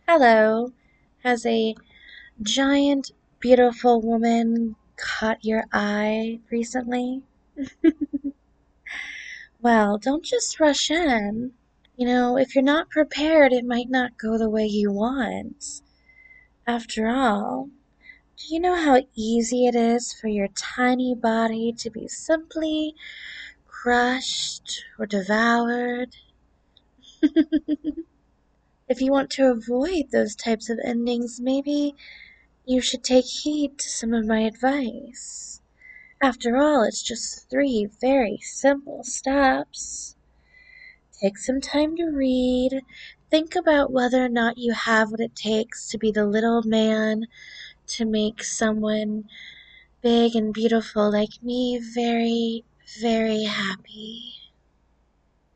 Hello. Has a giant, beautiful woman caught your eye recently? Well, don't just rush in. If you're not prepared, it might not go the way you want. After all, do you know how easy it is for your tiny body to be simply crushed or devoured? If you want to avoid those types of endings, maybe you should take heed to some of my advice. After all, it's just three very simple steps. Take some time to read. Think about whether or not you have what it takes to be the little man to make someone big and beautiful like me very, very happy.